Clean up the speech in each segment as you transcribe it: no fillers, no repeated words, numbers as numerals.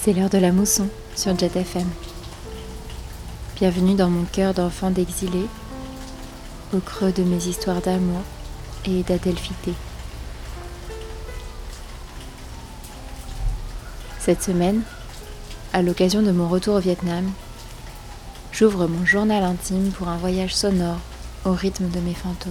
C'est l'heure de la mousson sur Jet FM. Bienvenue dans mon cœur d'enfant d'exilé, au creux de mes histoires d'amour et d'adelphité. Cette semaine, à l'occasion de mon retour au Vietnam, j'ouvre mon journal intime pour un voyage sonore au rythme de mes fantômes.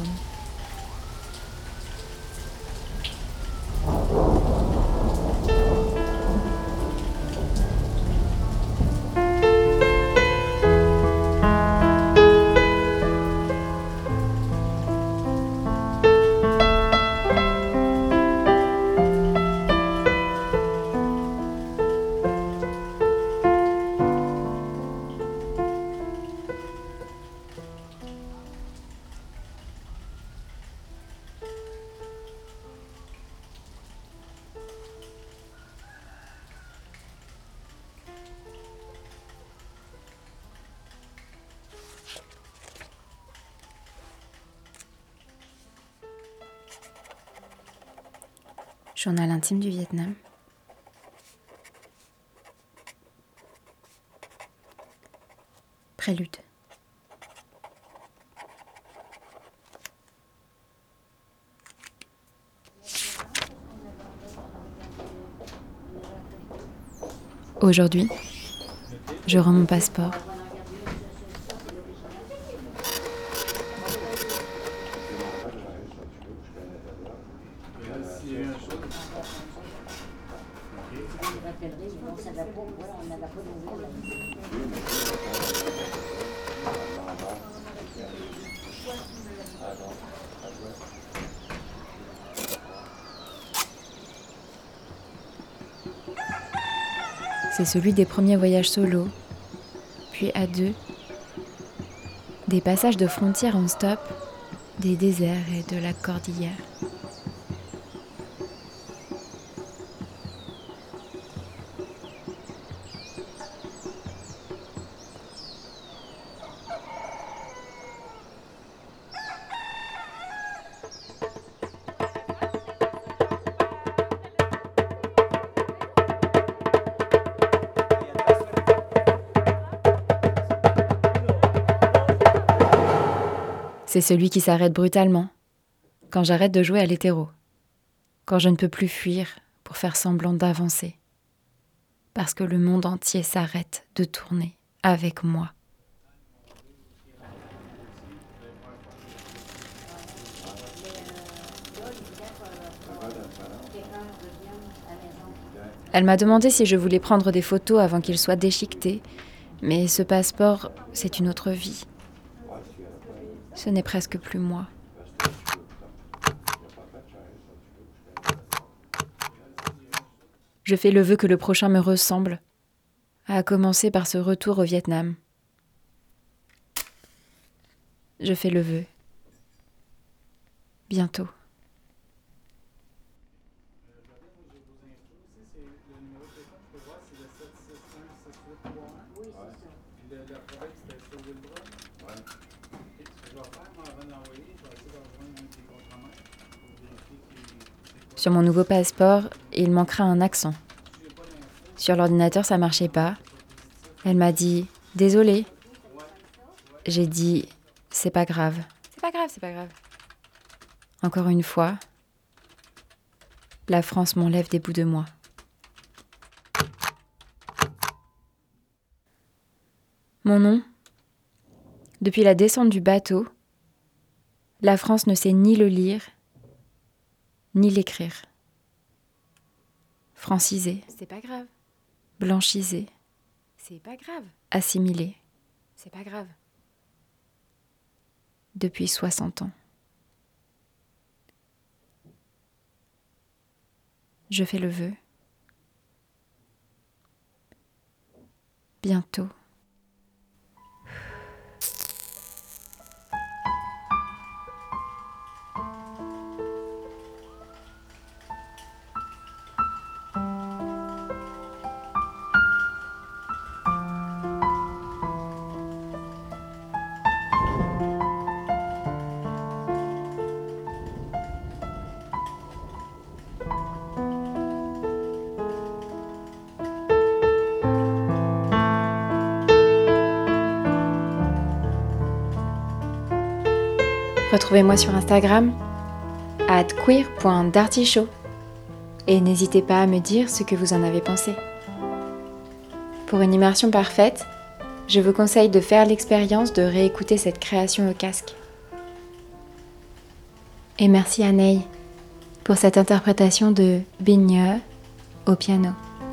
Journal intime du Vietnam. Prélude. Aujourd'hui, je rends mon passeport. C'est celui des premiers voyages solo, puis à deux, des passages de frontières en stop, des déserts et de la cordillère. C'est celui qui s'arrête brutalement, quand j'arrête de jouer à l'hétéro, quand je ne peux plus fuir pour faire semblant d'avancer, parce que le monde entier s'arrête de tourner avec moi. Elle m'a demandé si je voulais prendre des photos avant qu'il soit déchiqueté, mais ce passeport, c'est une autre vie. Ce n'est presque plus moi. Je fais le vœu que le prochain me ressemble, à commencer par ce retour au Vietnam. Je fais le vœu. Bientôt. Sur mon nouveau passeport, il manquera un accent. Sur l'ordinateur, ça marchait pas. Elle m'a dit « Désolée ». J'ai dit « C'est pas grave ». C'est pas grave, c'est pas grave. Encore une fois, la France m'enlève des bouts de moi. Mon nom, depuis la descente du bateau, la France ne sait ni le lire, ni l'écrire. Francisé. C'est pas grave. Blanchisé. C'est pas grave. Assimilé. C'est pas grave. Depuis 60 ans. Je fais le vœu. Bientôt. Retrouvez-moi sur Instagram @queer.dartyshow et n'hésitez pas à me dire ce que vous en avez pensé. Pour une immersion parfaite, je vous conseille de faire l'expérience de réécouter cette création au casque. Et merci à Ney pour cette interprétation de Bigne au piano.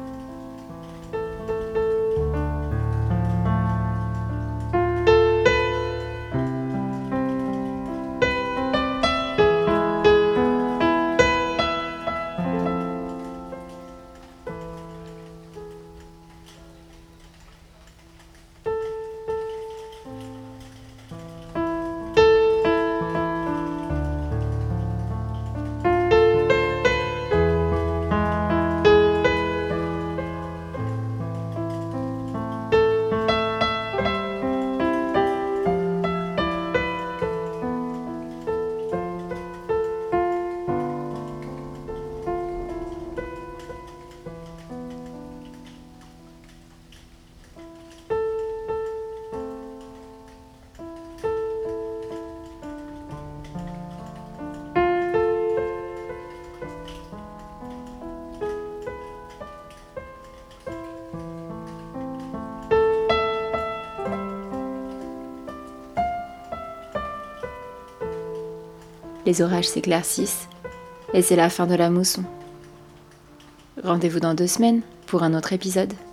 Les orages s'éclaircissent et c'est la fin de la mousson. Rendez-vous dans 2 semaines pour un autre épisode.